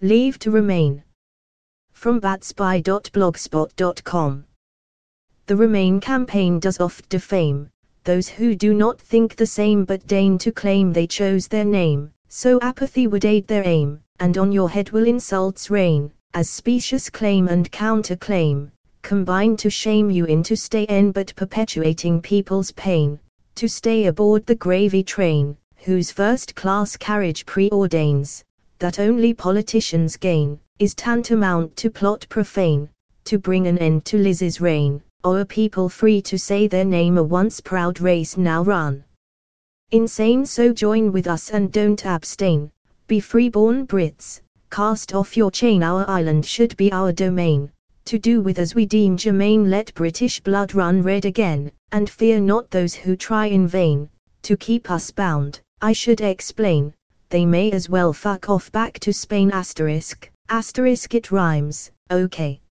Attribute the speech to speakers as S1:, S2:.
S1: Leave to remain. From batspy.blogspot.com. The Remain campaign does oft defame those who do not think the same but deign to claim they chose their name, so apathy would aid their aim, and on your head will insults rain, as specious claim and counterclaim combine to shame you into staying but perpetuating people's pain, to stay aboard the gravy train, whose first-class carriage preordains that only politicians gain, is tantamount to plot profane, to bring an end to Liz's reign, o'er people free to say their name, a once proud race now run insane. So join with us and don't abstain, be freeborn Brits, cast off your chain, our island should be our domain, to do with as we deem germane, let British blood run red again, and fear not those who try in vain to keep us bound. I should explain, they may as well fuck off back to Spain. Asterisk, it rhymes, okay.